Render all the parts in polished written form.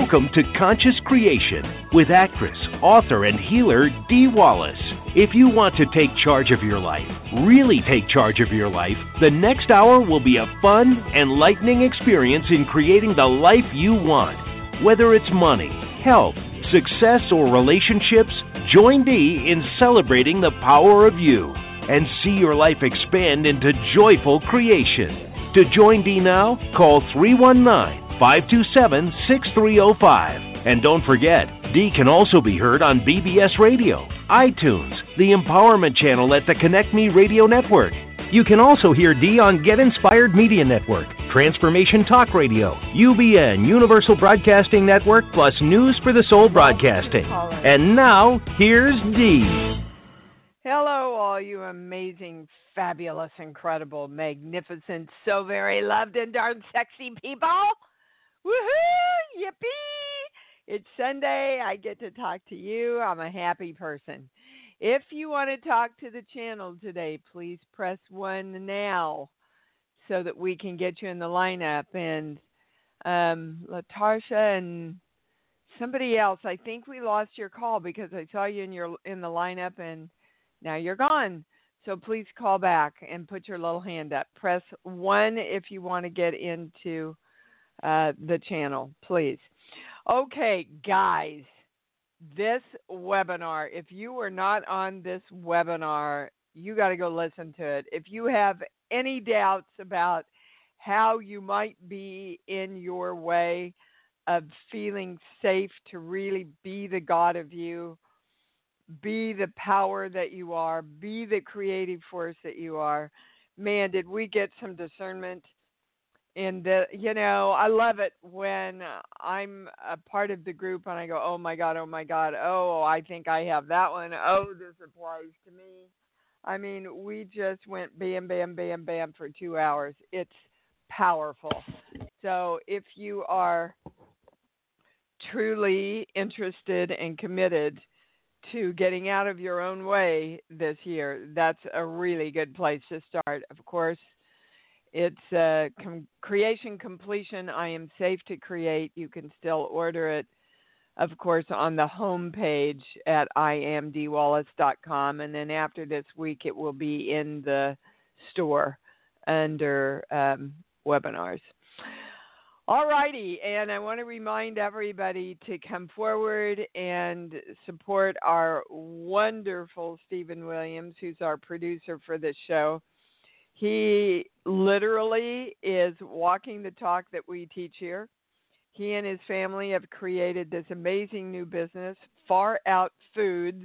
Welcome to Conscious Creation with actress, author, and healer Dee Wallace. If you want to take charge of your life, really take charge of your life, the next hour will be a fun, enlightening experience in creating the life you want. Whether it's money, health, success, or relationships, join Dee in celebrating the power of you and see your life expand into joyful creation. To join Dee now, call 319-527-6305. And don't forget, Dee can also be heard on BBS Radio, iTunes, the Empowerment Channel at the Connect Me Radio Network. You can also hear Dee on Get Inspired Media Network, Transformation Talk Radio, UBN, Universal Broadcasting Network, plus News for the Soul Broadcasting. And now, here's Dee. Hello, all you amazing, fabulous, incredible, magnificent, so very loved and darn sexy people. Woohoo! Yippee! It's Sunday. I get to talk to you. I'm a happy person. If you want to talk to the channel today, please press 1 now so that we can get you in the lineup. And Latarsha and somebody else, I think we lost your call because I saw you in the lineup and now you're gone. So please call back and put your little hand up. Press 1 if you want to get into the channel, please. Okay, guys, this webinar, if you were not on this webinar, you got to go listen to it. If you have any doubts about how you might be in your way of feeling safe to really be the God of you, be the power that you are, be the creative force that you are. Man, did we get some discernment in the, I love it when I'm a part of the group and I go, oh my God, oh, I think I have that one. Oh, this applies to me. I mean, we just went bam, bam, bam, bam for 2 hours. It's powerful. So if you are truly interested and committed to getting out of your own way this year, that's a really good place to start. Of course, it's creation completion. I am safe to create. You can still order it, of course, on the home page at IamDeeWallace.com. And then after this week, it will be in the store under webinars. All righty, and I want to remind everybody to come forward and support our wonderful Stephen Williams, who's our producer for this show. He literally is walking the talk that we teach here. He and his family have created this amazing new business, Far Out Foods,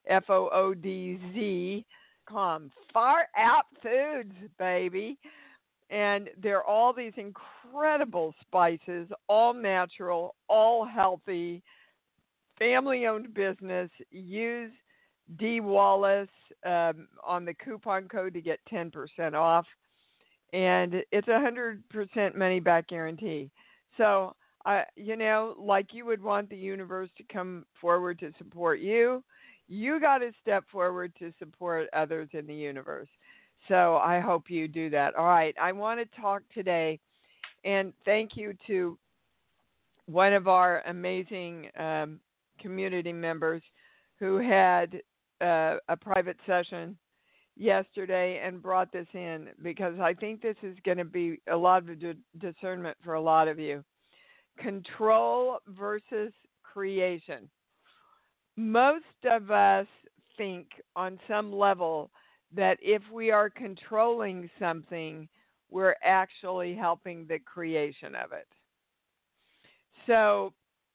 FOODZ.com. Far Out Foods, baby. And they're all these incredible spices, all natural, all healthy, family-owned business. Use Dee Wallace on the coupon code to get 10% off. And it's 100% money-back guarantee. So, like you would want the universe to come forward to support you, you got to step forward to support others in the universe. So I hope you do that. All right. I want to talk today, and thank you to one of our amazing community members who had a private session yesterday and brought this in, because I think this is going to be a lot of discernment for a lot of you. Control versus creation. Most of us think on some level that if we are controlling something, we're actually helping the creation of it. So,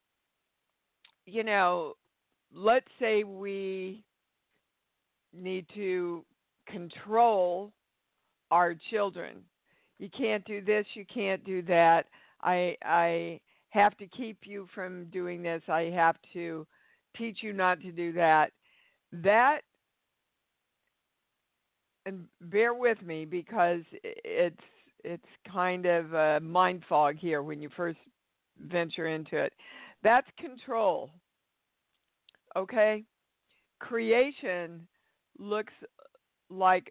let's say we need to control our children. You can't do this, you can't do that. I have to keep you from doing this. I have to teach you not to do that. That, and bear with me because it's kind of a mind fog here when you first venture into it. That's control. Okay? Creation looks like,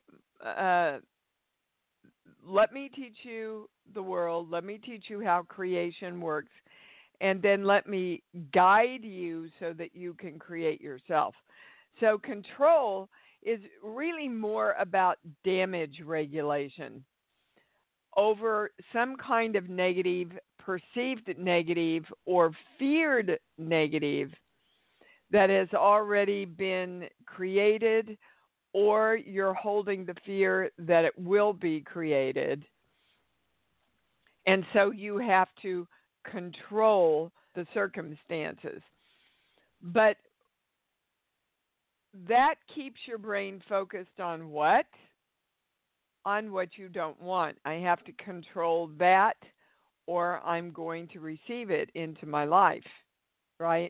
let me teach you the world. Let me teach you how creation works. and then let me guide you so that you can create yourself. So control is really more about damage regulation over some kind of negative, perceived negative, or feared negative that has already been created, or you're holding the fear that it will be created. And so you have to control the circumstances. But that keeps your brain focused on what? On what you don't want. I have to control that, or I'm going to receive it into my life, right?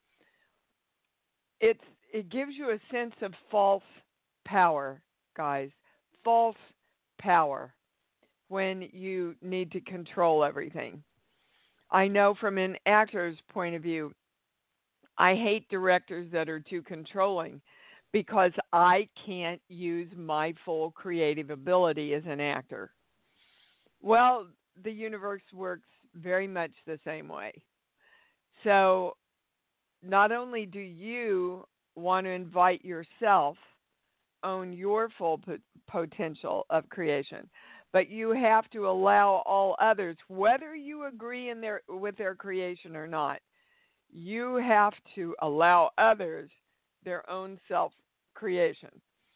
It gives you a sense of false power, guys. False power when you need to control everything. I know from an actor's point of view, I hate directors that are too controlling because I can't use my full creative ability as an actor. Well, the universe works very much the same way. So not only do you want to invite yourself, own your full potential of creation, but you have to allow all others, whether you agree with their creation or not, you have to allow others their own self-creation.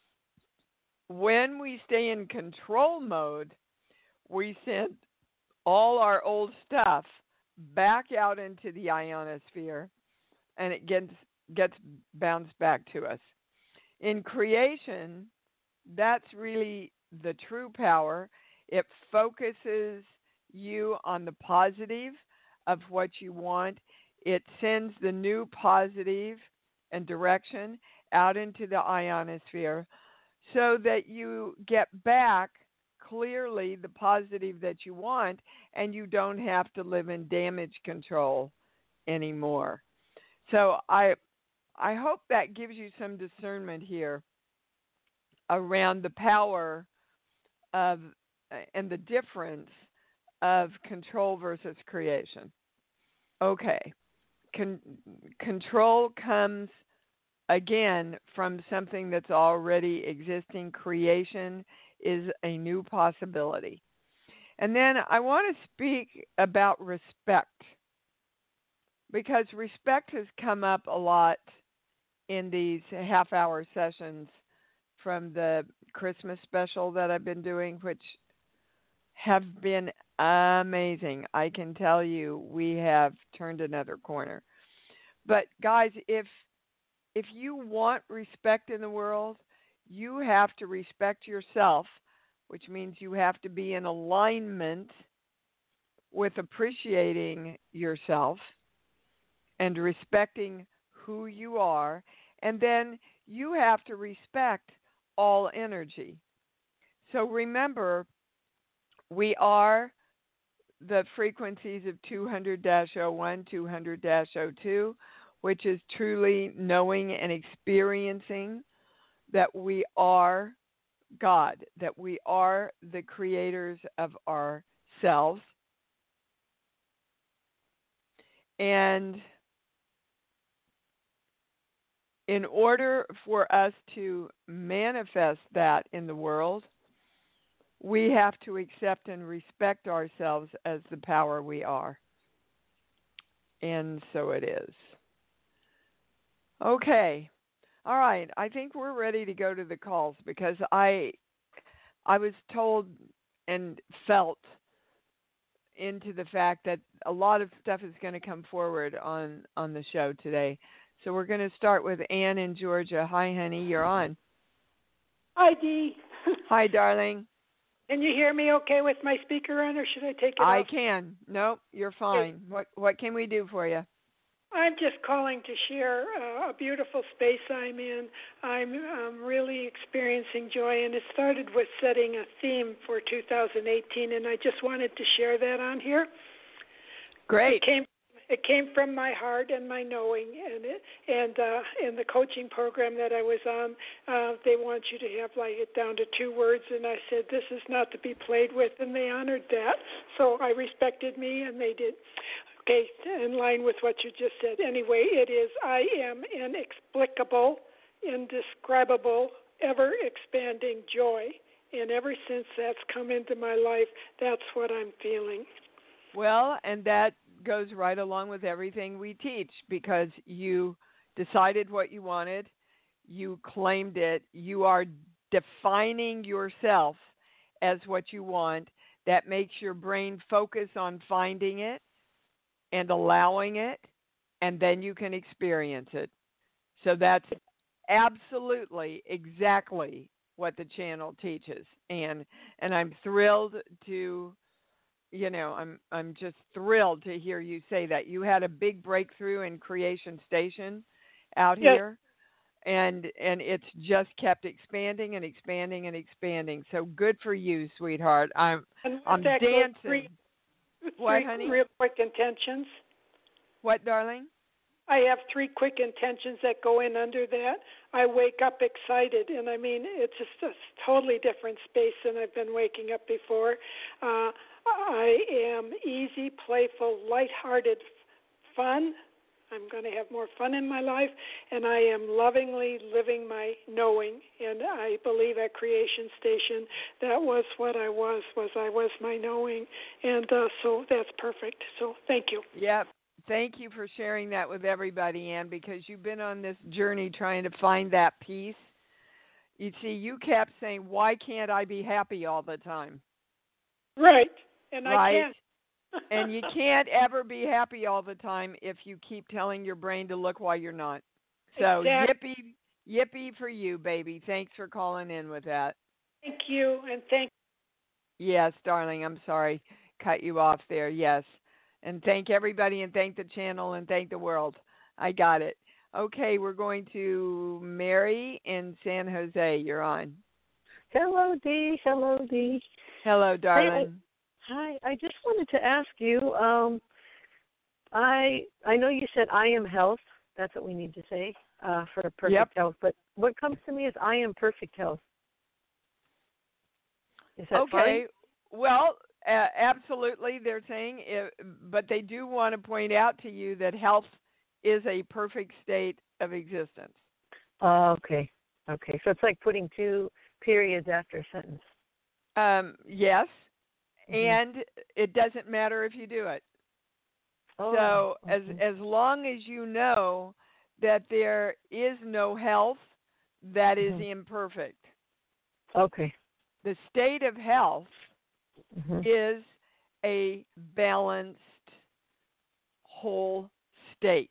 When we stay in control mode, we send all our old stuff back out into the ionosphere, and it gets bounced back to us. In creation, that's really the true power. It focuses you on the positive of what you want. It sends the new positive and direction out into the ionosphere so that you get back clearly the positive that you want, and you don't have to live in damage control anymore. So I hope that gives you some discernment here around the power of and the difference of control versus creation. Okay. Control comes, again, from something that's already existing. Creation is a new possibility. And then I want to speak about respect, because respect has come up a lot in these half-hour sessions from the Christmas special that I've been doing, which have been amazing. I can tell you we have turned another corner. But guys, if you want respect in the world, you have to respect yourself, which means you have to be in alignment with appreciating yourself and respecting who you are. And then you have to respect all energy. So remember, we are the frequencies of 200-01, 200-02, which is truly knowing and experiencing that we are God, that we are the creators of ourselves. And in order for us to manifest that in the world, we have to accept and respect ourselves as the power we are. And so it is. Okay. All right. I think we're ready to go to the calls, because I was told and felt into the fact that a lot of stuff is going to come forward on the show today. So we're going to start with Ann in Georgia. Hi, honey. You're on. Hi, Dee. Hi, darling. Can you hear me okay with my speaker on, or should I take it off? I can. Nope, you're fine. What can we do for you? I'm just calling to share a beautiful space I'm in. I'm really experiencing joy, and it started with setting a theme for 2018, and I just wanted to share that on here. Great. It came from my heart and my knowing, and in the coaching program that I was on, they want you to have it down to 2 words, and I said, this is not to be played with, and they honored that. So I respected me, and they did. Okay, in line with what you just said. Anyway, it is, I am inexplicable, indescribable, ever-expanding joy. And ever since that's come into my life, that's what I'm feeling. Well, and that goes right along with everything we teach, because you decided what you wanted, you claimed it, you are defining yourself as what you want. That makes your brain focus on finding it and allowing it, and then you can experience it. So that's absolutely exactly what the channel teaches, and I'm thrilled to, I'm just thrilled to hear you say that you had a big breakthrough in Creation Station out Yes. here, and it's just kept expanding and expanding and expanding. So good for you, sweetheart. I'm dancing. Three What, honey? real quick intentions. What, darling? I have 3 quick intentions that go in under that. I wake up excited, and I mean, it's just a totally different space than I've been waking up before. I am easy, playful, lighthearted, fun. I'm going to have more fun in my life, and I am lovingly living my knowing. And I believe at Creation Station, that was what I was my knowing. And so that's perfect. So thank you. Yep. Thank you for sharing that with everybody, Ann, because you've been on this journey trying to find that peace. You see, you kept saying, why can't I be happy all the time? Right. And right? I can't. And you can't ever be happy all the time if you keep telling your brain to look while you're not. So exactly. yippee for you, baby. Thanks for calling in with that. Thank you, and thank Yes, darling, I'm sorry. Cut you off there, yes. And thank everybody, and thank the channel, and thank the world. I got it. Okay, we're going to Mary in San Jose. You're on. Hello, Dee. Hello, Dee. Hello, darling. Hi. I just wanted to ask you, I know you said I am health. That's what we need to say for perfect health. But what comes to me is I am perfect health. Is that okay? Fine? Well, absolutely, they're saying, but they do want to point out to you that health is a perfect state of existence. Okay. So it's like putting 2 periods after a sentence. Yes, and it doesn't matter if you do it. So as long as you know that there is no health that is imperfect. Okay. The state of health is a balanced whole state.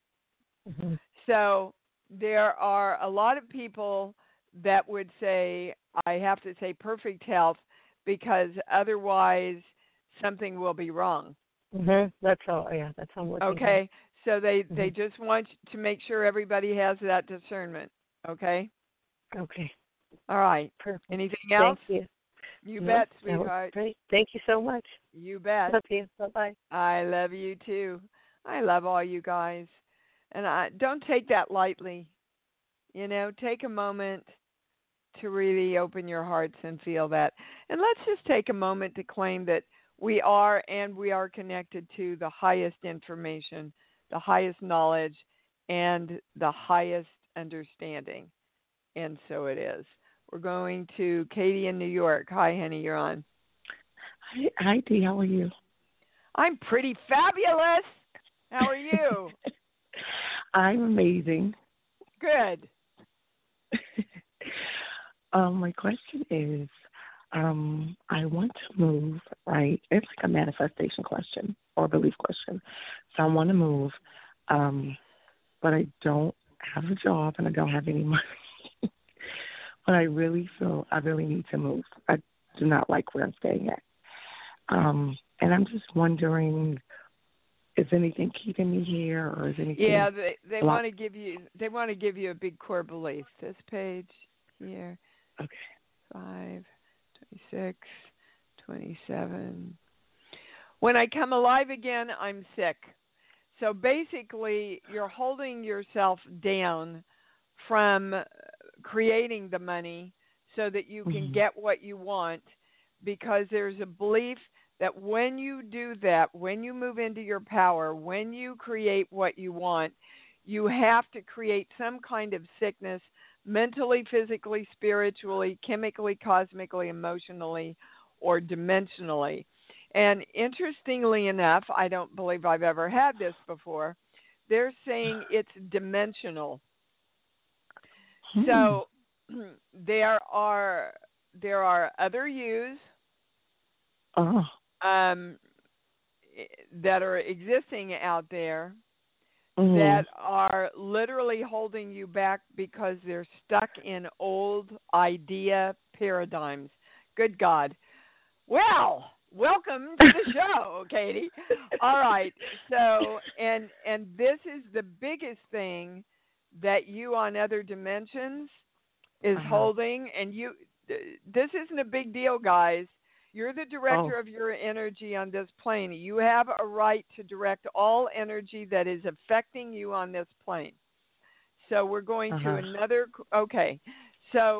So there are a lot of people that would say, I have to say perfect health because otherwise something will be wrong. That's all. Yeah, that's how I'm looking. Okay, so they just want to make sure everybody has that discernment. Okay. Okay. All right. Perfect. Anything else? Thank you. You bet, sweetheart. Great. Thank you so much. You bet. Love you. Bye-bye. I love you too. I love all you guys, and don't take that lightly. Take a moment to really open your hearts and feel that. And let's just take a moment to claim that we are connected to the highest information, the highest knowledge, and the highest understanding. And so it is. We're going to Katie in New York. Hi, honey, you're on. Hi, Dee. How are you? I'm pretty fabulous. How are you? I'm amazing. Good. My question is, I want to move, right? It's like a manifestation question or a belief question. So I want to move, but I don't have a job and I don't have any money. But I really feel I really need to move. I do not like where I'm staying at. And I'm just wondering, is anything keeping me here, or is anything? Yeah, they want to give you a big core belief. This page here. Okay. 5, 26, 27. When I come alive again, I'm sick. So basically, you're holding yourself down from creating the money so that you can get what you want, because there's a belief that when you do that, when you move into your power, when you create what you want, you have to create some kind of sickness mentally, physically, spiritually, chemically, cosmically, emotionally, or dimensionally. And interestingly enough, I don't believe I've ever had this before, they're saying it's dimensional. So there are other yous that are existing out there that are literally holding you back because they're stuck in old idea paradigms. Good God. Well, welcome to the show, Katie. All right. So, and this is the biggest thing that you on other dimensions is holding. And this isn't a big deal, guys. You're the director of your energy on this plane. You have a right to direct all energy that is affecting you on this plane. So we're going to another. Okay. So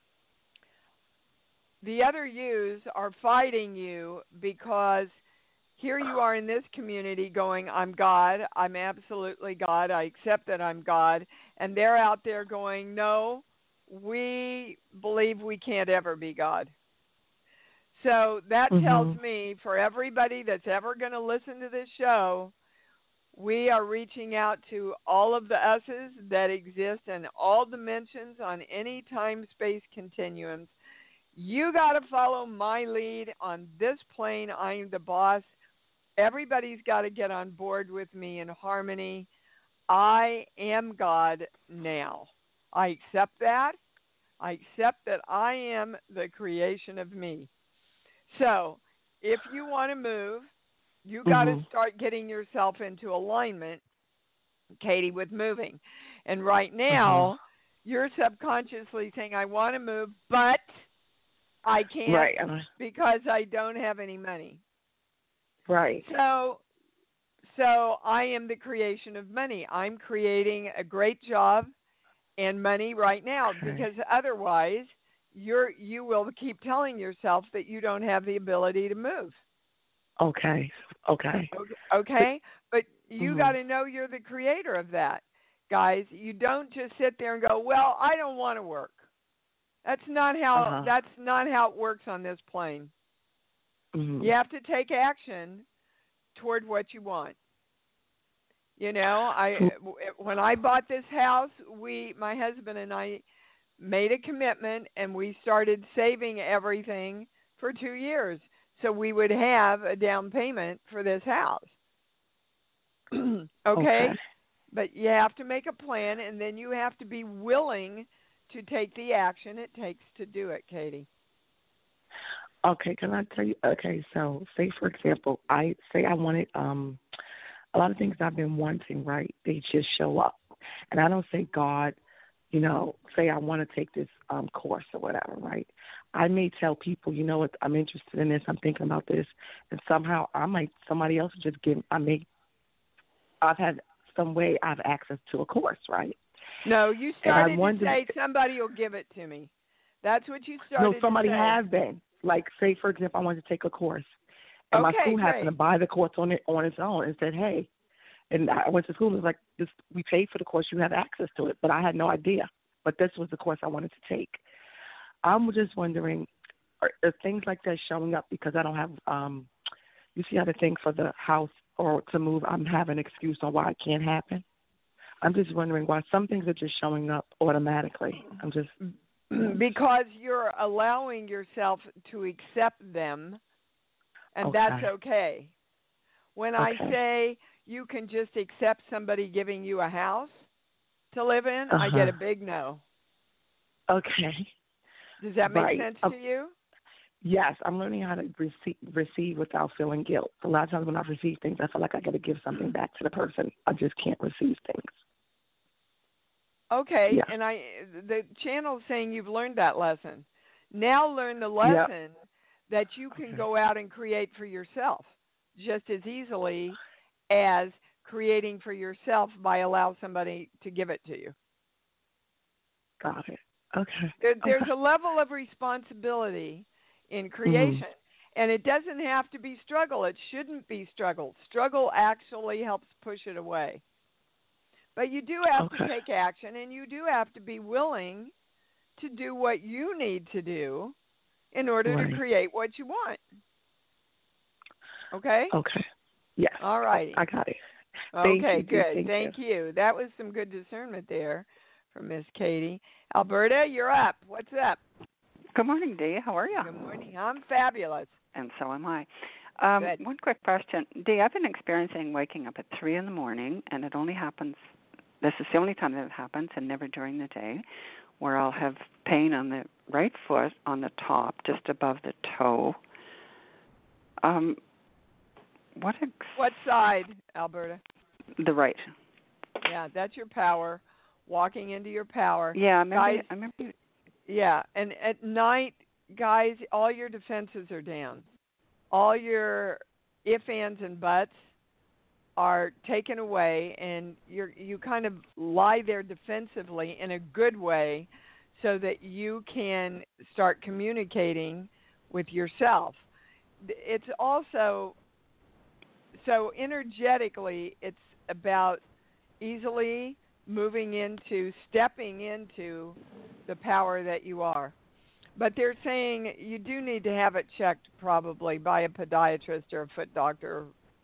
the other yous are fighting you because here you are in this community going, I'm God. I'm absolutely God. I accept that I'm God. And they're out there going, no, we believe we can't ever be God. So that tells me, for everybody that's ever going to listen to this show, we are reaching out to all of the us's that exist in all dimensions on any time-space continuums. You got to follow my lead on this plane. I'm the boss. Everybody's got to get on board with me in harmony. I am God now. I accept that. I accept that I am the creation of me. So if you want to move, you got to start getting yourself into alignment, Katie, with moving. And right now, you're subconsciously saying, I want to move, but I can't because I don't have any money. Right. So I am the creation of money. I'm creating a great job and money right now because otherwise you will keep telling yourself that you don't have the ability to move. Okay. But you got to know you're the creator of that, guys. You don't just sit there and go, well, I don't want to work. That's not how it works on this plane. You have to take action toward what you want. You know, when I bought this house, my husband and I made a commitment, and we started saving everything for 2 years so we would have a down payment for this house. Okay? But you have to make a plan, and then you have to be willing to take the action it takes to do it, Katie. Okay, can I tell you? Okay, so say, for example, I wanted a lot of things I've been wanting, right? They just show up. And I don't say, God, you know, say I want to take this course or whatever, right? I may tell people, you know what, I'm interested in this, I'm thinking about this, and somehow somebody else just I've had some way I have access to a course, right? No, you started to say somebody will give it to me. That's what you started to say. No, somebody has been. Like, say, for example, I wanted to take a course, and my school happened to buy the course on its own and said, hey, and I went to school and it was like, we paid for the course, you have access to it, but I had no idea. But this was the course I wanted to take. I'm just wondering, are things like that showing up because I don't have, you see how the thing for the house or to move, I'm having an excuse on why it can't happen? I'm just wondering why some things are just showing up automatically. Because you're allowing yourself to accept them, and that's okay. When I say you can just accept somebody giving you a house to live in, I get a big no. Okay. Does that make sense to you? Yes, I'm learning how to receive without feeling guilt. A lot of times when I receive things, I feel like I got to give something back to the person. I just can't receive things. Okay, and the channel's saying you've learned that lesson. Now learn the lesson that you can go out and create for yourself just as easily as creating for yourself by allowing somebody to give it to you. Got it. Okay. There's a level of responsibility in creation. And it doesn't have to be struggle. It shouldn't be struggle. Struggle actually helps push it away. But you do have to take action, and you do have to be willing to do what you need to do in order to create what you want. Okay? Okay. Yes. All righty. I got it. Okay, good. Thank you. That was some good discernment there from Miss Katie. Alberta, you're up. What's up? Good morning, Dee. How are you? Good morning. I'm fabulous. And so am I. Good. One quick question. Dee, I've been experiencing waking up at 3 in the morning, and it only happens, this is the only time that it happens, and never during the day, where I'll have pain on the right foot on the top, just above the toe. What side, Alberta? The right. Yeah, that's your power. Walking into your power. Yeah, I remember. Yeah, and at night, guys, all your defenses are down. All your ifs, ands, and buts are taken away, and you kind of lie there defensively in a good way so that you can start communicating with yourself. It's also, so energetically, it's about easily stepping into the power that you are. But they're saying you do need to have it checked probably by a podiatrist or a foot doctor,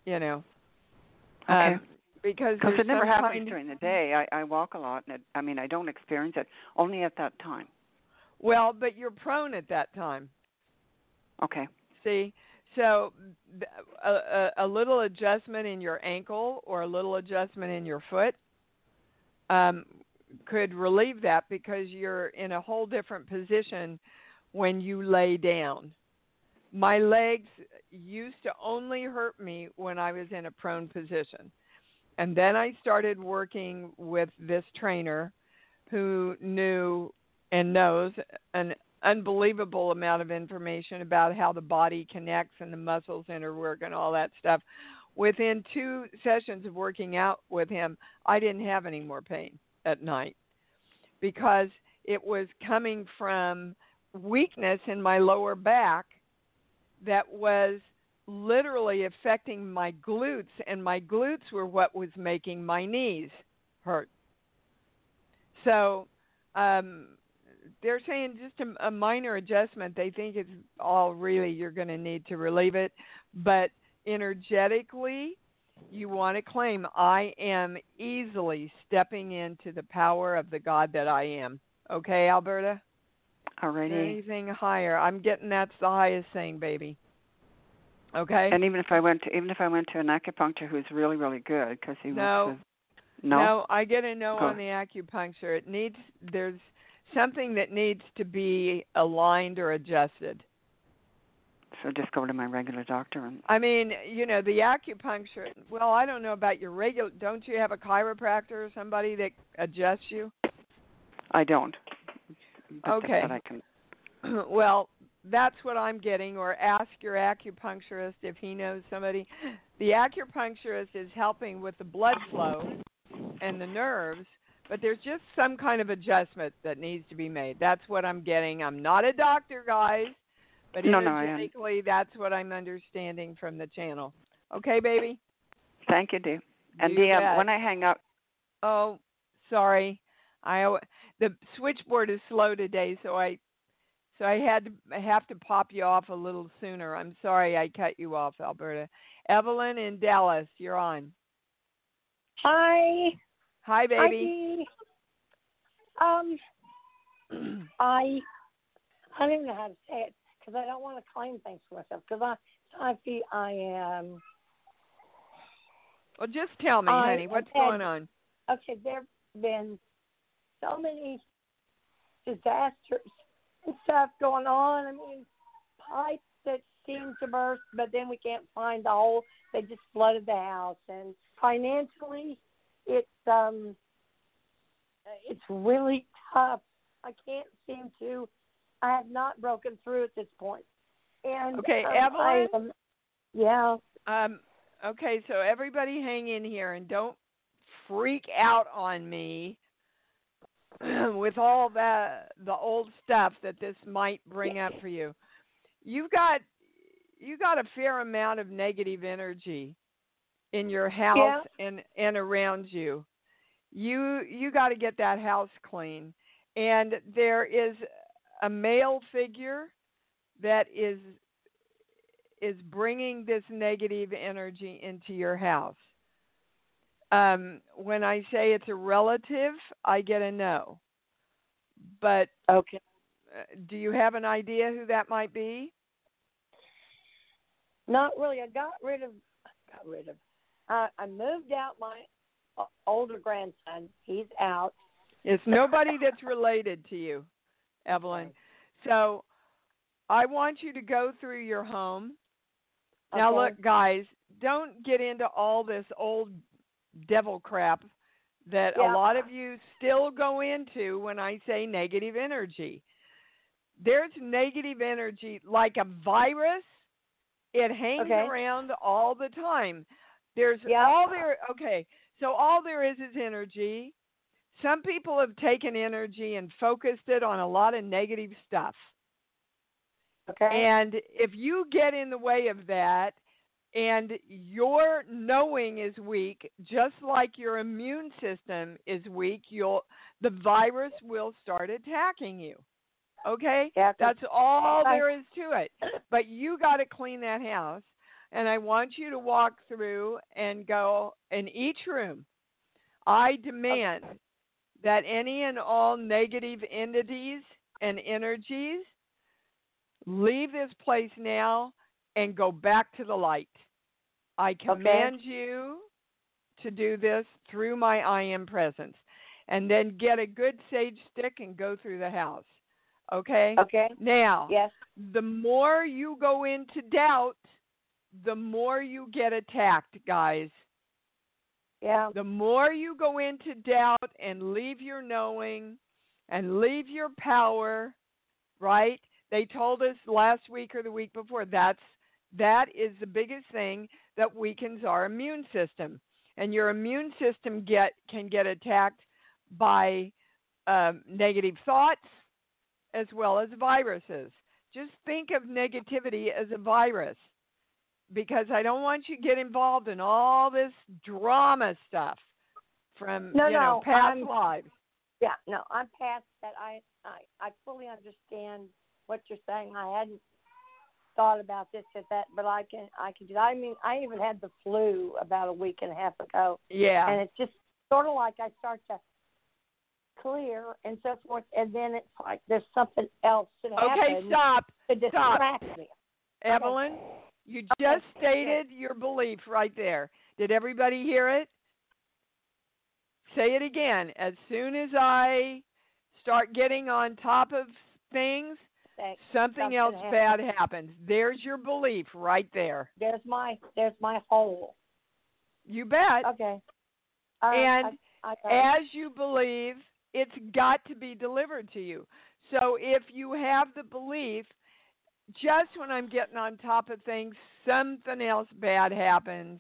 Okay. Because it never happens during the day. I walk a lot, and I don't experience it, only at that time. Well, but you're prone at that time. Okay. See? So a little adjustment in your ankle or a little adjustment in your foot could relieve that, because you're in a whole different position when you lay down. My legs used to only hurt me when I was in a prone position. And then I started working with this trainer who knew and knows an unbelievable amount of information about how the body connects and the muscles interwork and all that stuff. Within 2 sessions of working out with him, I didn't have any more pain at night, because it was coming from weakness in my lower back that was literally affecting my glutes, and my glutes were what was making my knees hurt. So they're saying just a minor adjustment. They think it's all really you're going to need to relieve it, but energetically, you want to claim, I am easily stepping into the power of the God that I am. Okay, Alberta? Alrighty. Anything higher? I'm getting that's the highest thing, baby. Okay. And even if I went to an acupuncture who's really, really good, because he works with... No, I get a no on the acupuncture. There's something that needs to be aligned or adjusted. So just go to my regular doctor. And the acupuncture, well, I don't know about your regular, don't you have a chiropractor or somebody that adjusts you? I don't. Okay. But I can. Well, that's what I'm getting, or ask your acupuncturist if he knows somebody. The acupuncturist is helping with the blood flow and the nerves, but there's just some kind of adjustment that needs to be made. That's what I'm getting. I'm not a doctor, guys. But energetically, that's what I'm understanding from the channel. Okay, baby? Thank you, Dee. And Dee, when I hang up... Oh, sorry. The switchboard is slow today, so I have to pop you off a little sooner. I'm sorry I cut you off, Alberta. Evelyn in Dallas, you're on. Hi. Hi, baby. Hi, I don't even know how to say it, because I don't want to claim things for myself, because I feel I am. Well, just tell me, honey, what's going on? Okay, there have been so many disasters and stuff going on. Pipes that seem to burst, but then we can't find the hole. They just flooded the house, and financially, it's really tough. I can't seem to. I have not broken through at this point. And okay, Evelyn. Yeah. Okay, so everybody hang in here and don't freak out on me with all the old stuff that this might bring up for you. You've got got a fair amount of negative energy in your house and around you. You got to get that house clean. And there is a male figure that is bringing this negative energy into your house. When I say it's a relative, I get a no. But okay. Do you have an idea who that might be? Not really. I moved out my older grandson. He's out. It's nobody that's related to you, Evelyn. So I want you to go through your home. Now, look, guys, don't get into all this old devil crap that a lot of you still go into when I say negative energy. There's negative energy like a virus. It hangs around all the time. There's all there. Okay, so all there is energy. Some people have taken energy and focused it on a lot of negative stuff. Okay. And if you get in the way of that, and your knowing is weak, just like your immune system is weak, the virus will start attacking you. Okay? That's all there is to it. But you got to clean that house, and I want you to walk through and go in each room. I demand that any and all negative entities and energies leave this place now and go back to the light. I command you to do this through my I Am presence. And then get a good sage stick and go through the house. Okay? Okay. Now, the more you go into doubt, the more you get attacked, guys. Yeah. The more you go into doubt and leave your knowing and leave your power, right? They told us last week or the week before that is the biggest thing that weakens our immune system. And your immune system can get attacked by negative thoughts as well as viruses. Just think of negativity as a virus, because I don't want you to get involved in all this drama stuff from past lives. Yeah, no, I'm past that. I fully understand what you're saying. I hadn't thought about this or that, but I can do that. I mean, I even had the flu about a week and a half ago. Yeah. And it's just sort of like I start to clear and so forth, and then it's like there's something else that happens. Okay, stop. To distract me. Evelyn, you just stated your belief right there. Did everybody hear it? Say it again. As soon as I start getting on top of things, something else bad happens. There's your belief right there. There's my hole. You bet. Okay. And as you believe, it's got to be delivered to you. So if you have the belief, just when I'm getting on top of things, something else bad happens,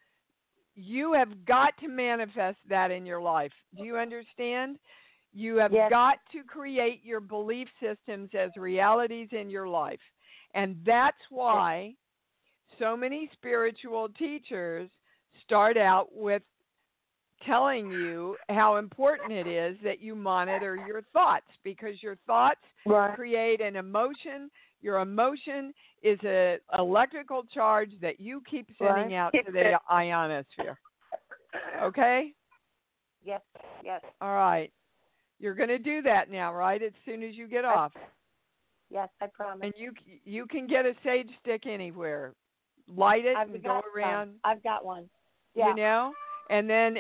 you have got to manifest that in your life. Do you understand? You have got to create your belief systems as realities in your life. And that's why so many spiritual teachers start out with telling you how important it is that you monitor your thoughts, because your thoughts create an emotion. Your emotion is an electrical charge that you keep sending out to the ionosphere. Okay? Yes. All right. You're going to do that now, right? As soon as you get off. Yes, I promise. And you can get a sage stick anywhere. Light it and go around. I've got one. Yeah. You know? And then,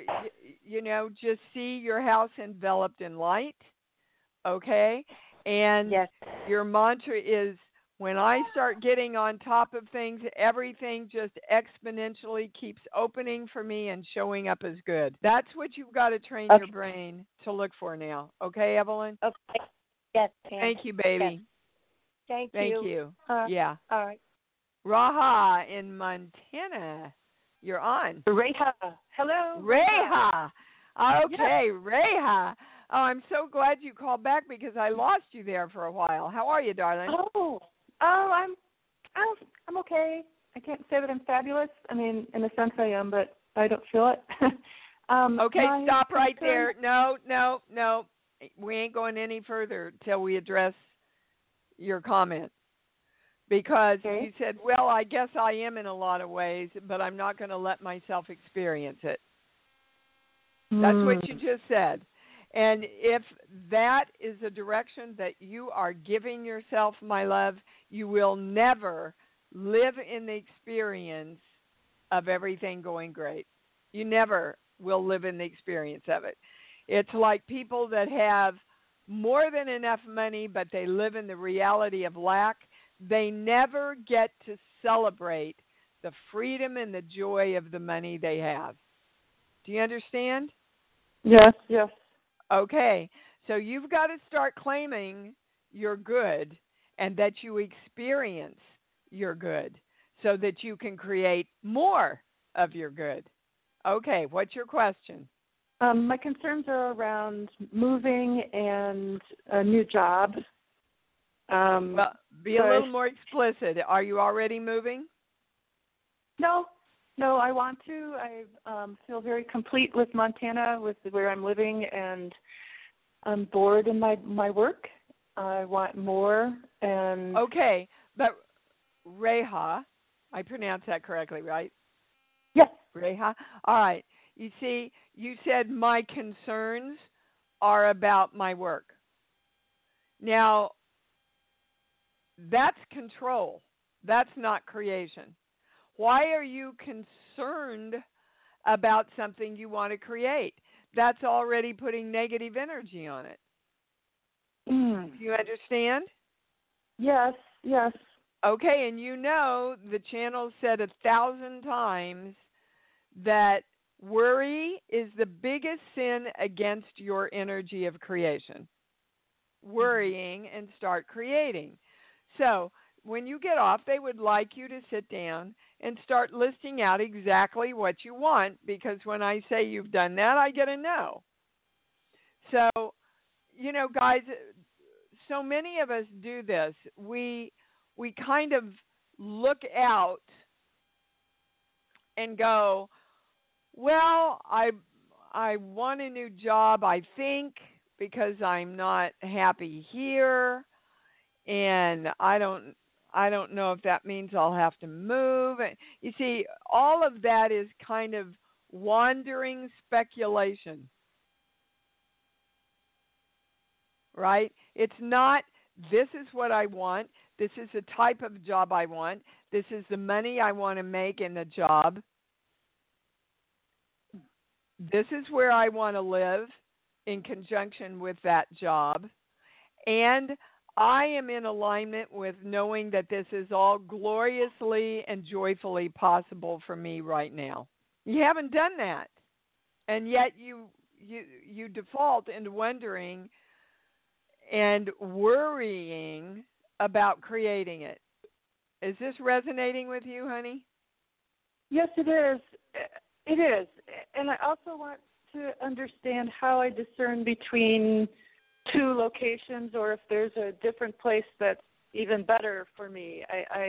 just see your house enveloped in light. Okay? And your mantra is, when I start getting on top of things, everything just exponentially keeps opening for me and showing up as good. That's what you've got to train your brain to look for now. Okay, Evelyn? Okay. Yes, Pam. Thank you, baby. Yes. Thank you. Yeah. All right. Raha in Montana. You're on. Reha. Hello. Reha. Okay, Reha. Oh, I'm so glad you called back because I lost you there for a while. How are you, darling? I'm I'm okay. I can't say that I'm fabulous. I mean, in a sense I am, but I don't feel it. Okay, stop right there. No. We ain't going any further till we address your comment. Because you said, well, I guess I am in a lot of ways, but I'm not going to let myself experience it. That's what you just said. And if that is the direction that you are giving yourself, my love, you will never live in the experience of everything going great. You never will live in the experience of it. It's like people that have more than enough money, but they live in the reality of lack. They never get to celebrate the freedom and the joy of the money they have. Do you understand? Yes. Okay, so you've got to start claiming your good and that you experience your good so that you can create more of your good. Okay, what's your question? My concerns are around moving and a new job. Well, be a little more explicit. Are you already moving? No, I want to. I feel very complete with Montana, with where I'm living, and I'm bored in my work. I want more. And okay, but Reha, I pronounced that correctly, right? Yes. Reha? All right. You see, you said my concerns are about my work. Now, that's control. That's not creation. Why are you concerned about something you want to create? That's already putting negative energy on it. Do you understand? Yes. Okay, and you know the channel said 1,000 times that worry is the biggest sin against your energy of creation. Worrying and start creating. So when you get off, they would like you to sit down and start listing out exactly what you want, because when I say you've done that, I get a no. So, you know, guys, so many of us do this. We kind of look out and go, well, I want a new job, I think, because I'm not happy here, and I don't know if that means I'll have to move. You see, all of that is kind of wandering speculation, right? It's not, this is what I want, this is the type of job I want, this is the money I want to make in the job, this is where I want to live in conjunction with that job, and I am in alignment with knowing that this is all gloriously and joyfully possible for me right now. You haven't done that, and yet you default into wondering and worrying about creating it. Is this resonating with you, honey? Yes, it is. It is. And I also want to understand how I discern between two locations, or if there's a different place that's even better for me.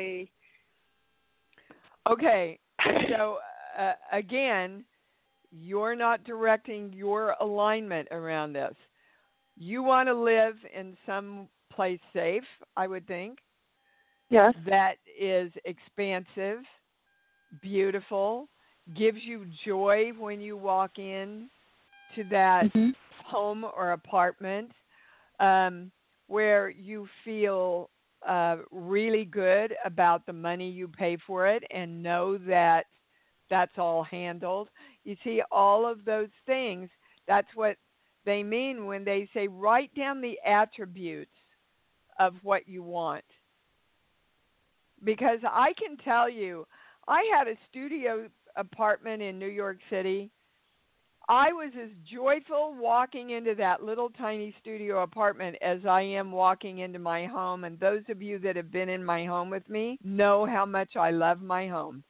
Okay. So, again, you're not directing your alignment around this. You want to live in some place safe, I would think. Yes. That is expansive, beautiful, gives you joy when you walk in to that home or apartment, where you feel really good about the money you pay for it and know that that's all handled. You see, all of those things, that's what they mean when they say write down the attributes of what you want. Because I can tell you, I had a studio apartment in New York City. I was as joyful walking into that little tiny studio apartment as I am walking into my home. And those of you that have been in my home with me know how much I love my home.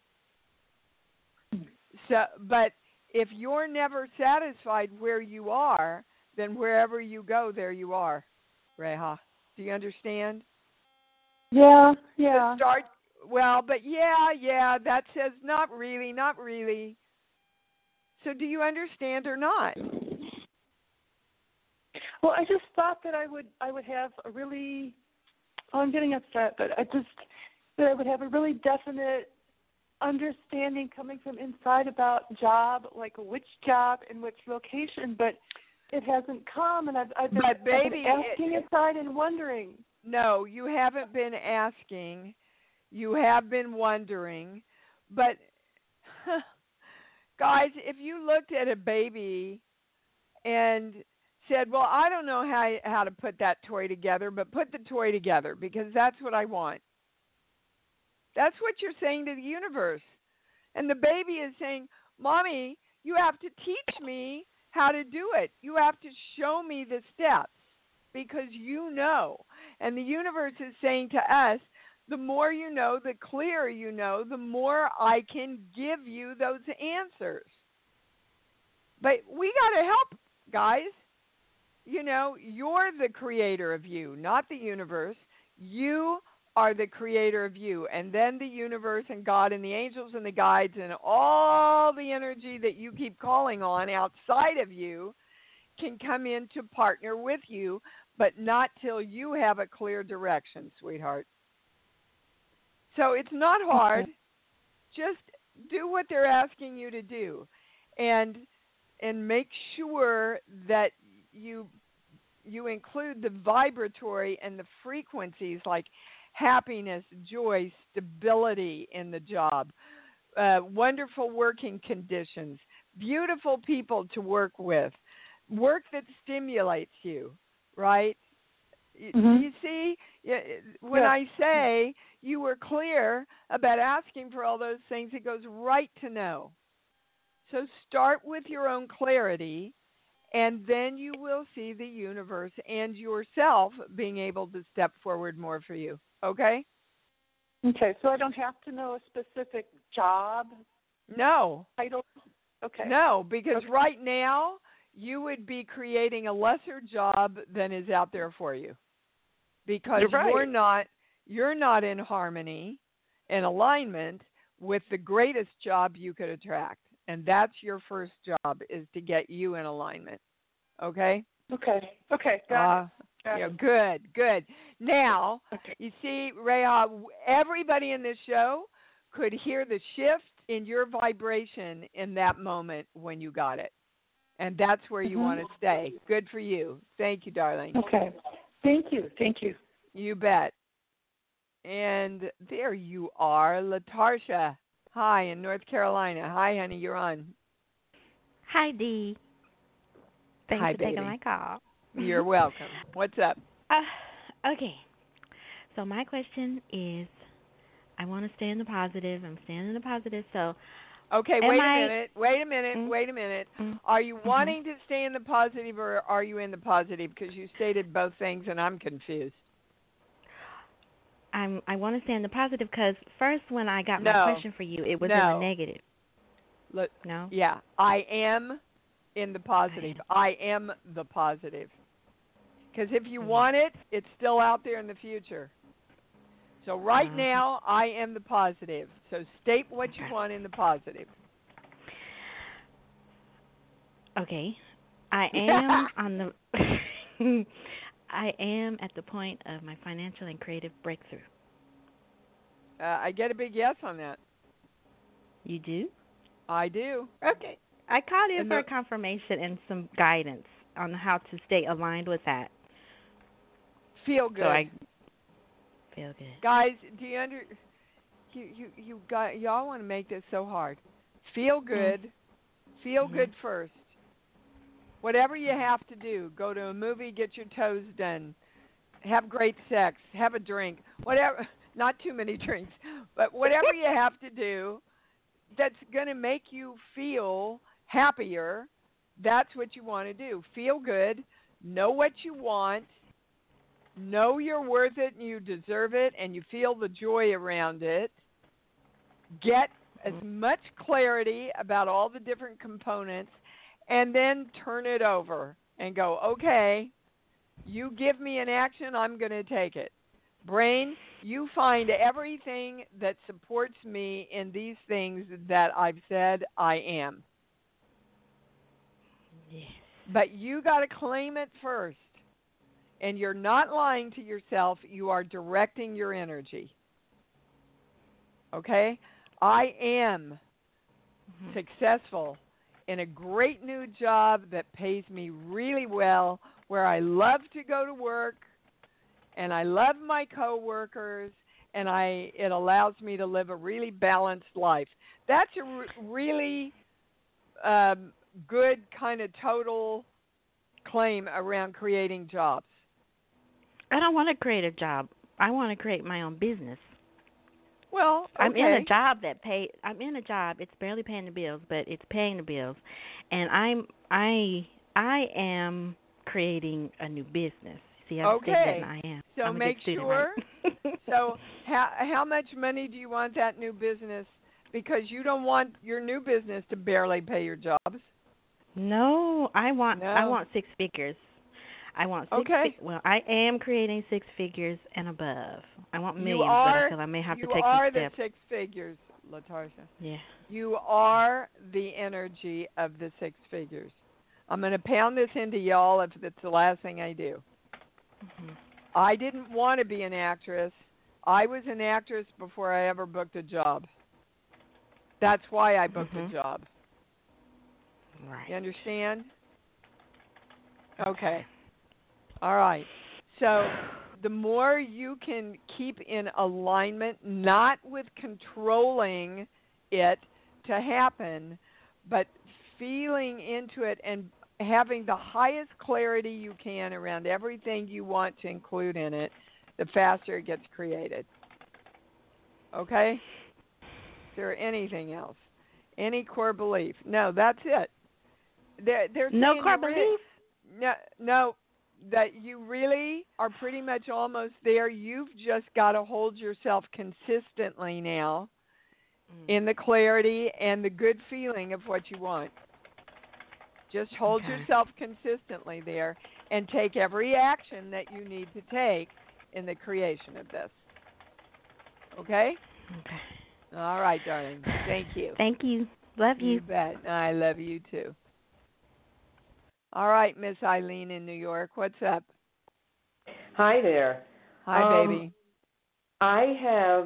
So, but if you're never satisfied where you are, then wherever you go, there you are, Reha. Do you understand? Yeah. Well, but yeah, that says not really, not really. So do you understand or not? Well, I just thought that I would have a really, I'm getting upset, but that I would have a really definite understanding coming from inside about job, like which job and which location, but it hasn't come, and I've been asking inside and wondering. No, you haven't been asking. You have been wondering. But, guys, if you looked at a baby and said, well, I don't know how to put that toy together, but put the toy together because that's what I want. That's what you're saying to the universe. And the baby is saying, Mommy, you have to teach me how to do it. You have to show me the steps because you know. And the universe is saying to us, the more you know, the clearer you know, the more I can give you those answers. But we got to help, guys. You know, you're the creator of you, not the universe. You are the creator of you. And then the universe and God and the angels and the guides and all the energy that you keep calling on outside of you can come in to partner with you, but not till you have a clear direction, sweetheart. So it's not hard. Just do what they're asking you to do. And make sure that you include the vibratory and the frequencies like happiness, joy, stability in the job, wonderful working conditions, beautiful people to work with, work that stimulates you, right? Mm-hmm. You see, when I say you were clear about asking for all those things, it goes right to no. So start with your own clarity, and then you will see the universe and yourself being able to step forward more for you. Okay? Okay, so I don't have to know a specific job? No. Title? Okay. No, because right now you would be creating a lesser job than is out there for you. Because you're not in harmony and alignment with the greatest job you could attract. And that's your first job, is to get you in alignment. Okay? Okay. Got it. Good. Now, You see, Reha, everybody in this show could hear the shift in your vibration in that moment when you got it. And that's where you want to stay. Good for you. Thank you, darling. Okay. Thank you. You bet. And there you are, Latarsha. Hi, in North Carolina. Hi, honey, you're on. Hi, Dee. Thanks Hi, for baby. taking my call. You're welcome. What's up? Okay. So my question is, I want to stay in the positive. I'm staying in the positive. So, okay, wait a minute. Are you wanting to stay in the positive, or are you in the positive? Because you stated both things, and I'm confused. I want to stay in the positive because first, when I got my question for you, it was in the negative. No? Yeah, I am in the positive. I am the positive. Because if you want it, it's still out there in the future. So right now, I am the positive. So state what you want in the positive. Okay. I am on the... I am at the point of my financial and creative breakthrough. I get a big yes on that. You do? I do. Okay. I called in for a confirmation and some guidance on how to stay aligned with that. Feel good. So I feel good. Guys, do you y'all want to make this so hard. Feel good. Feel good first. Whatever you have to do, go to a movie, get your toes done, have great sex, have a drink, whatever, not too many drinks, but whatever you have to do that's going to make you feel happier, that's what you want to do. Feel good, know what you want, know you're worth it and you deserve it and you feel the joy around it. Get as much clarity about all the different components, and then turn it over and go, okay, you give me an action, I'm going to take it. Brain, you find everything that supports me in these things that I've said I am. Yes. But you got to claim it first. And you're not lying to yourself. You are directing your energy. Okay? I am successful in a great new job that pays me really well, where I love to go to work, and I love my coworkers, and it allows me to live a really balanced life. That's a really good kind of total claim around creating jobs. I don't want to create a job. I want to create my own business. Well, okay. I'm in a job it's barely paying the bills, but it's paying the bills. And I am creating a new business. See, I'm okay. I am. So I'm make sure. Right? So how much money do you want that new business? Because you don't want your new business to barely pay your jobs. No, I want 6 figures. I want 6 well, I am creating 6 figures and above. I want millions, but I feel I may have to take some steps. You are the 6 figures, LaTarsha. Yeah. You are the energy of the 6 figures. I'm going to pound this into y'all if it's the last thing I do. Mm-hmm. I didn't want to be an actress. I was an actress before I ever booked a job. That's why I booked a job. Right. You understand? Okay. All right. So the more you can keep in alignment, not with controlling it to happen, but feeling into it and having the highest clarity you can around everything you want to include in it, the faster it gets created. Okay? Is there anything else? Any core belief? No, that's it. They're no core belief? No. That you really are pretty much almost there. You've just got to hold yourself consistently now in the clarity and the good feeling of what you want. Just hold yourself consistently there and take every action that you need to take in the creation of this. Okay? Okay. All right, darling. Thank you. Thank you. Love you. You bet. I love you too. All right, Miss Eileen in New York. What's up? Hi there. Hi, baby. I have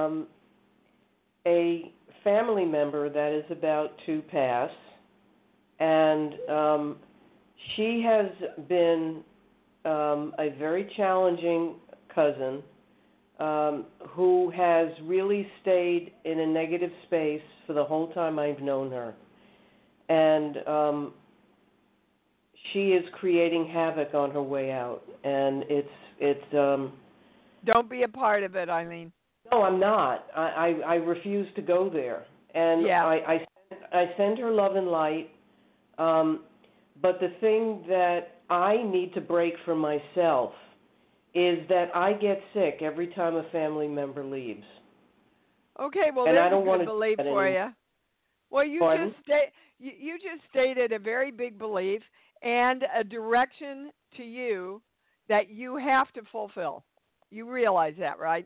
a family member that is about to pass, and she has been a very challenging cousin who has really stayed in a negative space for the whole time I've known her. And she is creating havoc on her way out, and it's. Don't be a part of it, Eileen. No, I'm not. I refuse to go there, and yeah. I send her love and light. But the thing that I need to break for myself is that I get sick every time a family member leaves. Okay, well, and there's I don't a good belief for you. Well, you just stated a very big belief and a direction to you that you have to fulfill. You realize that, right?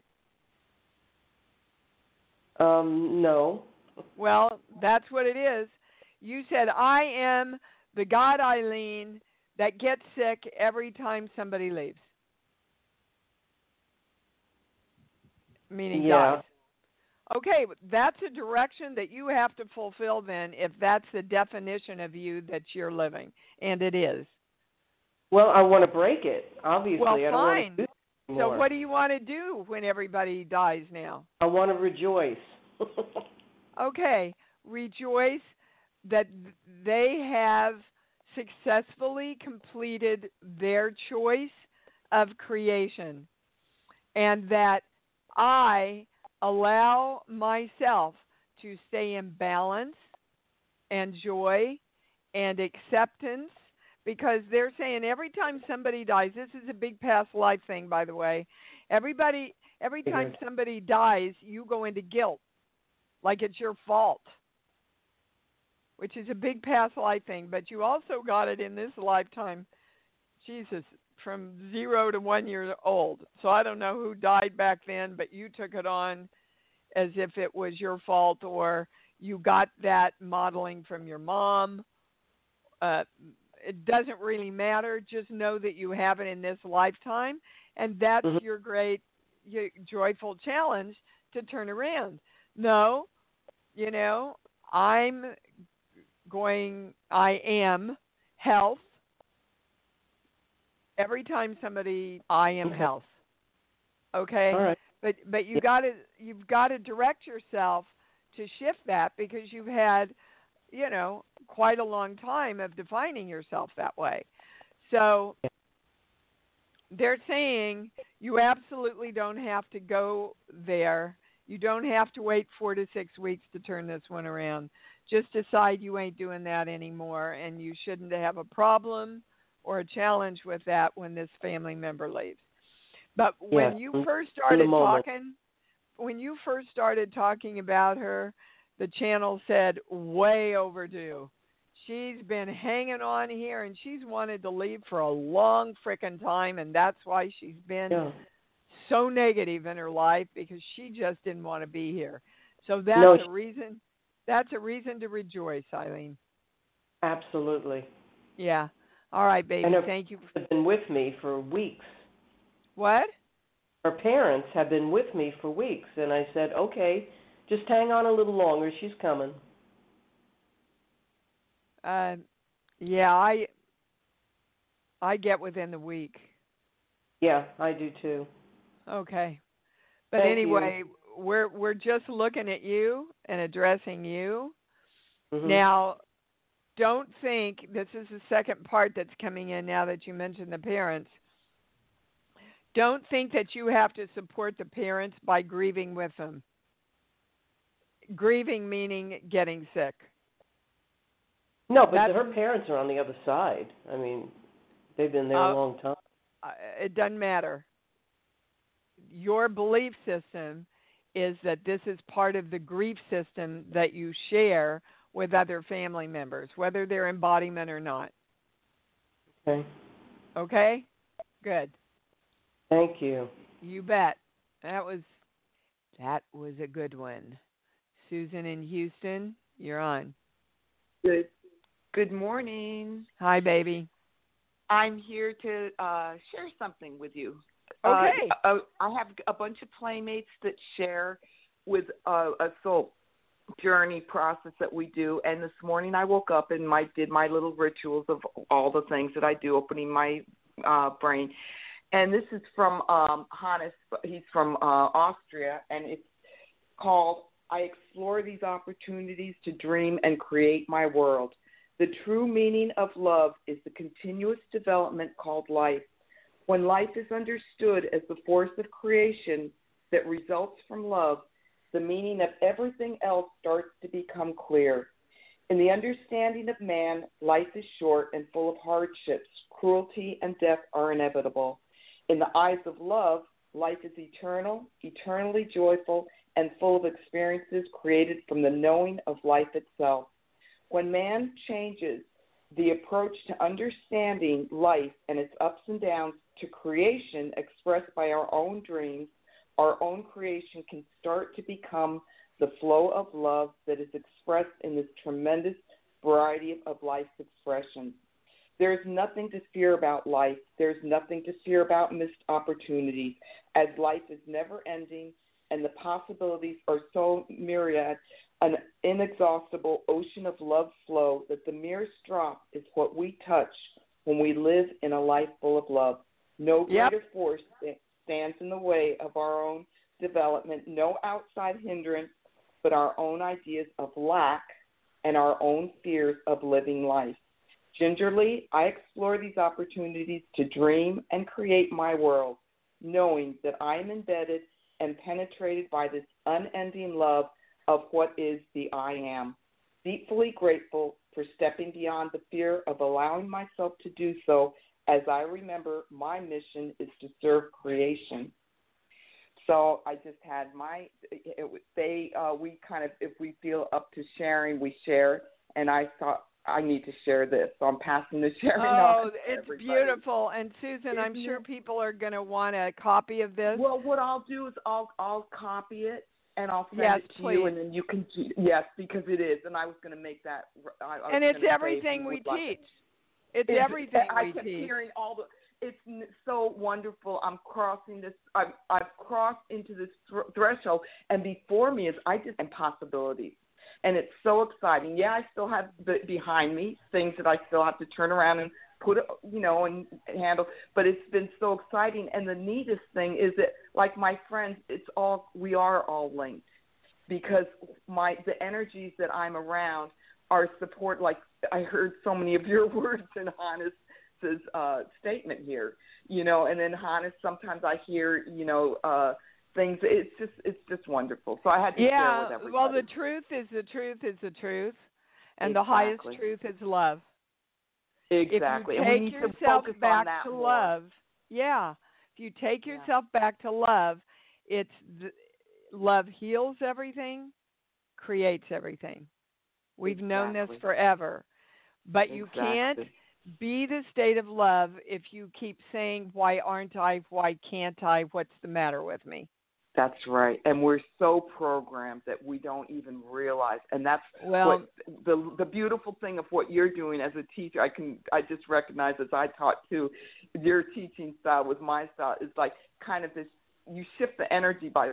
No. Well, that's what it is. You said, I am the God, Eileen, that gets sick every time somebody leaves. Meaning dies. Okay, that's a direction that you have to fulfill then if that's the definition of you that you're living, and it is. Well, I want to break it, obviously. Well, I don't fine. want to do it anymore. So what do you want to do when everybody dies now? I want to rejoice. Okay, rejoice that they have successfully completed their choice of creation, and that I allow myself to stay in balance and joy and acceptance, because they're saying every time somebody dies, this is a big past life thing, by the way, every time somebody dies, you go into guilt, like it's your fault, which is a big past life thing, but you also got it in this lifetime. Jesus, from 0 to 1 year old. So I don't know who died back then, but you took it on as if it was your fault, or you got that modeling from your mom. It doesn't really matter. Just know that you have it in this lifetime, and that's your great, joyful challenge to turn around. No, I am health. Every time somebody, I am health. Okay? All right. But you've got to direct yourself to shift that, because you've had, quite a long time of defining yourself that way. So they're saying you absolutely don't have to go there. You don't have to wait 4 to 6 weeks to turn this one around. Just decide you ain't doing that anymore, and you shouldn't have a problem or a challenge with that when this family member leaves. But when you first started talking about her, the channel said, way overdue. She's been hanging on here, and she's wanted to leave for a long frickin' time, and that's why she's been so negative in her life, because she just didn't want to be here. So that's a reason. That's a reason to rejoice, Eileen. Absolutely. Yeah. All right, baby. Thank you. Have been with me for weeks. What? Her parents have been with me for weeks, and I said, okay, just hang on a little longer. She's coming. Yeah, I get within the week. Yeah, I do too. Okay. But anyway, we're just looking at you and addressing you. Mm-hmm. Now, don't think, this is the second part that's coming in now that you mentioned the parents. Don't think that you have to support the parents by grieving with them. Grieving meaning getting sick. No, but her parents are on the other side. I mean, they've been there a long time. It doesn't matter. Your belief system is that this is part of the grief system that you share with other family members, whether they're embodiment or not. Okay. Okay? Good. Thank you. You bet. That was a good one. Susan in Houston, you're on. Good morning. Hi, baby. I'm here to share something with you. Okay. I have a bunch of playmates that share with a soul journey process that we do. And this morning I woke up and did my little rituals of all the things that I do, opening my brain. And this is from Hannes. He's from Austria, and it's called, I explore these opportunities to dream and create my world. The true meaning of love is the continuous development called life. When life is understood as the force of creation that results from love, the meaning of everything else starts to become clear. In the understanding of man, life is short and full of hardships. Cruelty and death are inevitable. In the eyes of love, life is eternal, eternally joyful, and full of experiences created from the knowing of life itself. When man changes the approach to understanding life and its ups and downs to creation expressed by our own dreams, our own creation can start to become the flow of love that is expressed in this tremendous variety of life's expressions. There is nothing to fear about life. There is nothing to fear about missed opportunities, as life is never ending and the possibilities are so myriad, an inexhaustible ocean of love flow that the merest drop is what we touch when we live in a life full of love. No greater force stands in the way of our own development, no outside hindrance, but our own ideas of lack and our own fears of living life. Gingerly, I explore these opportunities to dream and create my world, knowing that I am embedded and penetrated by this unending love of what is the I am. Deeply grateful for stepping beyond the fear of allowing myself to do so, as I remember my mission is to serve creation. So I just had we kind of, if we feel up to sharing, we share. And I thought I need to share this. So I'm passing the sharing on. Oh, it's everybody. Beautiful. And Susan, I'm sure people are going to want a copy of this. Well, what I'll do is I'll copy it and I'll send it to please. you, and then you can because it is. And I was going to make that. And it's everything we teach. It's everything we teach. I kept hearing all the. It's so wonderful. I'm crossing this. I've crossed into this threshold, and before me is impossibilities. And it's so exciting. Yeah, I still have behind me things that I still have to turn around and put, and handle. But it's been so exciting. And the neatest thing is that, like my friends, we are all linked, because the energies that I'm around are support. Like I heard so many of your words in Hannes's statement here, and then Hannes, sometimes I hear, things. It's just wonderful. So I had to share with everybody. Well, the truth is the truth is the truth, and the highest truth is love. Exactly. If you take yourself back to love, if you take yourself back to love, love heals everything, creates everything. We've known this forever, but you can't be the state of love if you keep saying, "Why aren't I? Why can't I? What's the matter with me?" That's right. And we're so programmed that we don't even realize. And that's what the beautiful thing of what you're doing as a teacher. I just recognize, as I taught too, your teaching style with my style is like kind of this. You shift the energy by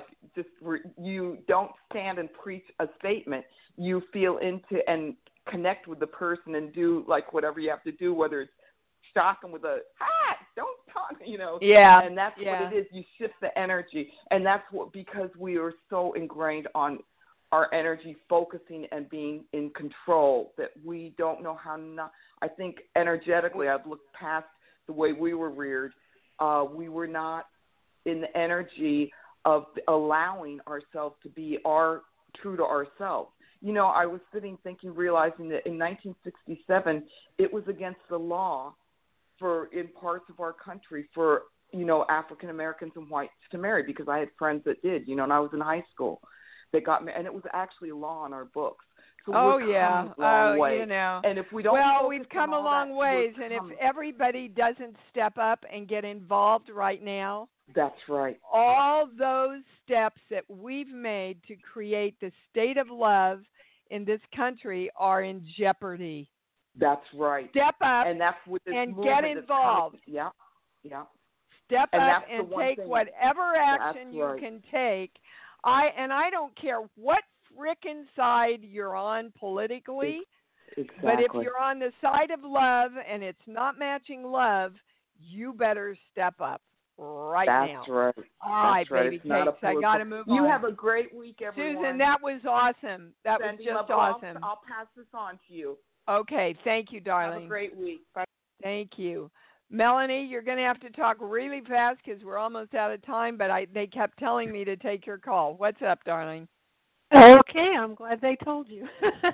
you don't stand and preach a statement. You feel into and connect with the person and do like whatever you have to do, whether it's shock them with a don't talk, Yeah. And that's what it is. You shift the energy, and that's because we are so ingrained on our energy focusing and being in control that we don't know how not. I think energetically, I've looked past the way we were reared. We were not in the energy of allowing ourselves to be true to ourselves. I was sitting thinking, realizing that in 1967, it was against the law in parts of our country for, African Americans and whites to marry, because I had friends that did, and I was in high school that got married, and it was actually a law in our books. So we've come a long way. And if we don't we've come a long ways, and if everybody doesn't step up and get involved right now, that's right. All those steps that we've made to create the state of love in this country are in jeopardy. That's right. Step up and that's with this and get involved. Yeah. Step up and take whatever action you can take. I don't care what frickin' side you're on politically, but if you're on the side of love and it's not matching love, you better step up now. That's right. All right, baby cakes. I got to move on. You have a great week, everyone. Susan, that was awesome. That was just awesome. I'll pass this on to you. Okay, thank you, darling. Have a great week. Bye. Thank you. Melanie, you're going to have to talk really fast because we're almost out of time, but they kept telling me to take your call. What's up, darling? Okay, I'm glad they told you.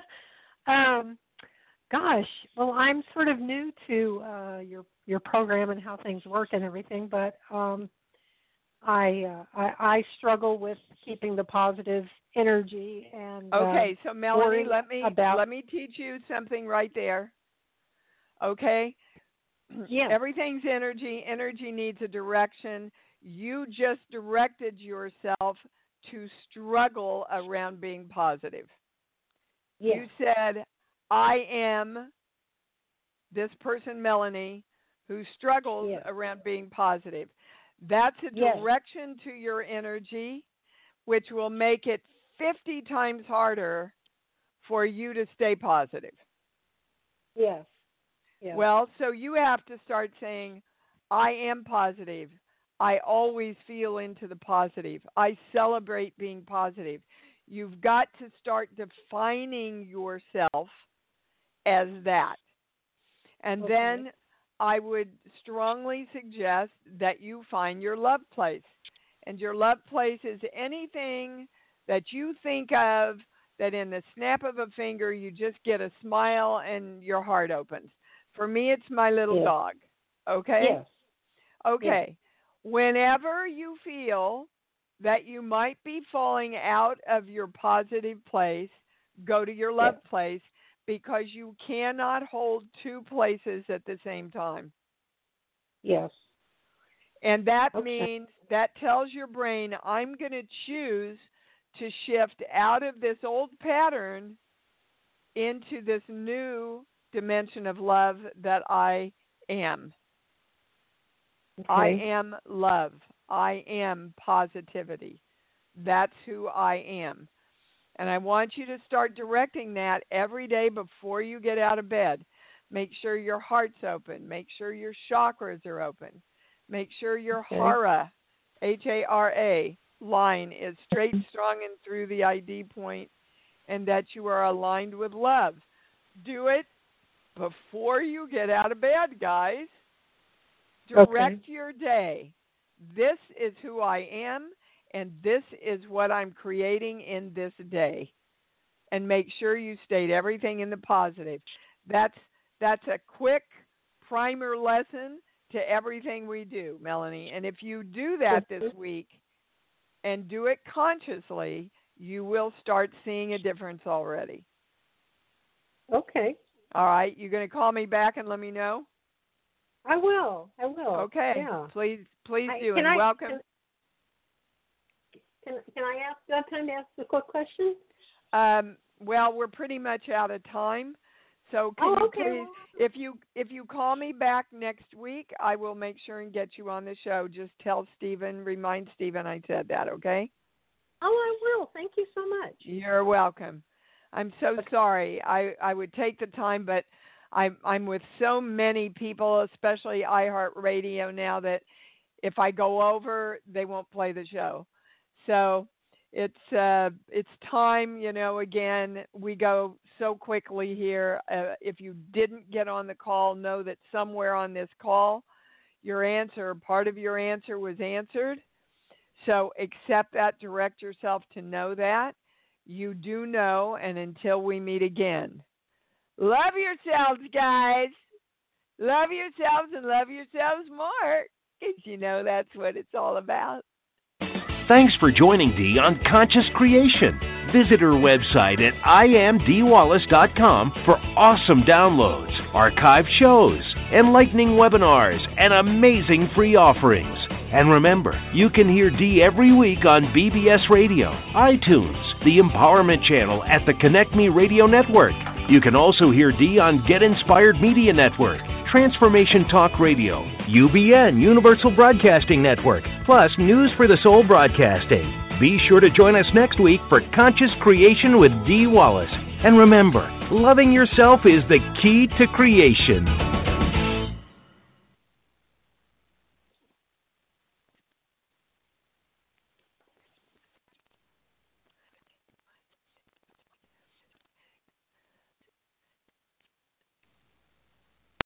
Gosh, well, I'm sort of new to your program and how things work and everything, but I struggle with keeping the positive energy and. Okay, so Melanie, let me teach you something right there. Okay. Yeah. Everything's energy. Energy needs a direction. You just directed yourself to struggle around being positive. Yes. You said, I am this person, Melanie, who struggles around being positive. That's a direction to your energy, which will make it 50 times harder for you to stay positive. Yes. Yeah. Well, so you have to start saying, I am positive. I always feel into the positive. I celebrate being positive. You've got to start defining yourself as that. And then I would strongly suggest that you find your love place. And your love place is anything that you think of that in the snap of a finger you just get a smile and your heart opens. For me, it's my little dog. Okay? Yes. Okay. Yes. Whenever you feel that you might be falling out of your positive place, go to your love place, because you cannot hold two places at the same time. Yes. And that means, that tells your brain, I'm going to choose to shift out of this old pattern into this new dimension of love that I am. Okay. I am love. I am positivity. That's who I am. And I want you to start directing that every day before you get out of bed. Make sure your heart's open. Make sure your chakras are open. Make sure your Hara, H-A-R-A, line is straight, strong, and through the ID point, and that you are aligned with love. Do it before you get out of bed, guys. Direct your day. This is who I am, and this is what I'm creating in this day. And make sure you state everything in the positive. That's a quick primer lesson to everything we do, Melanie. And if you do that this week and do it consciously, you will start seeing a difference already. Okay. All right. You're going to call me back and let me know? I will. Okay. Yeah. Please do. And welcome. Can I ask? Do I have time to ask a quick question? Well, we're pretty much out of time. So can you please, if you call me back next week, I will make sure and get you on the show. Just tell Stephen, remind Stephen I said that, okay? Oh, I will. Thank you so much. You're welcome. I'm so sorry. I would take the time, but I'm with so many people, especially iHeartRadio now, that if I go over, they won't play the show. So it's time, again, we go so quickly here. If you didn't get on the call, know that somewhere on this call, part of your answer was answered. So accept that, direct yourself to know that. You do know, and until we meet again, love yourselves, guys. Love yourselves and love yourselves more, because that's what it's all about. Thanks for joining Dee on Conscious Creation. Visit her website at IamDeeWallace.com for awesome downloads, archived shows, enlightening webinars, and amazing free offerings. And remember, you can hear Dee every week on BBS Radio, iTunes, the Empowerment Channel at the Connect Me Radio Network. You can also hear Dee on Get Inspired Media Network, Transformation Talk Radio, UBN, Universal Broadcasting Network, plus News for the Soul Broadcasting. Be sure to join us next week for Conscious Creation with Dee Wallace. And remember, loving yourself is the key to creation.